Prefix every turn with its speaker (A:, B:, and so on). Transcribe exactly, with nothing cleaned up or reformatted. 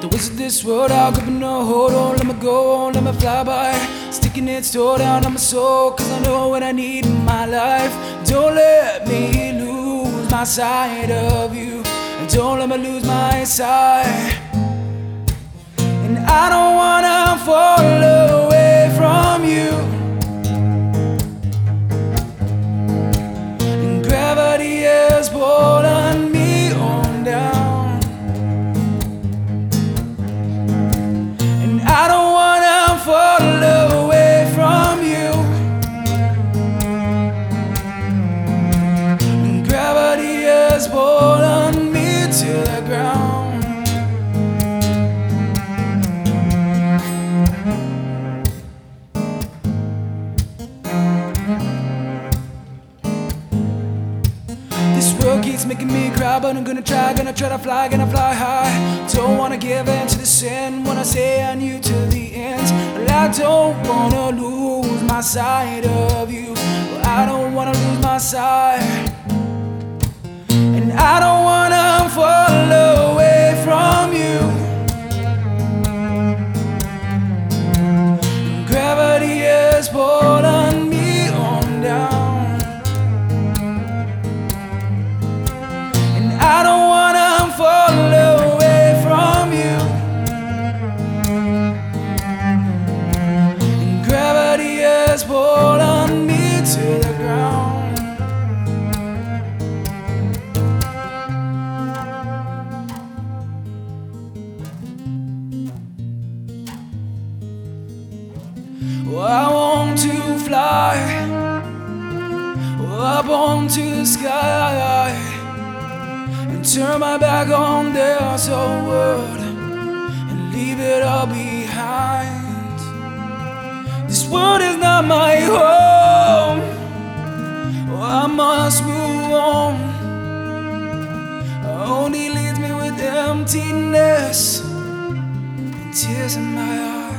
A: The wizard of this world, I'll grip no hold on. Let me go on, let me fly by. Sticking it so down on my soul, cause I know what I need in my life. Don't let me lose my sight of you, and don't let me lose my sight. And I don't wanna fall away from you, and gravity has pulled on me on down. And I don't wanna fall away from you, and gravity has pulled on me to the ground. This world keeps making me cry, but I'm gonna try, gonna try to fly, gonna fly high. Don't wanna give in to the sin, wanna say I knew to the end. But I don't wanna lose my sight of you, well, I don't wanna lose my sight. And I don't wanna fall away from you, and gravity has pulled on me on down. I don't wanna fall away from you, and gravity has pulled on me to the ground. Oh, I want to fly up onto the sky and turn my back on this old world and leave it all behind. This world is not my home, oh, I must move on. Only leaves me with emptiness and tears in my eyes.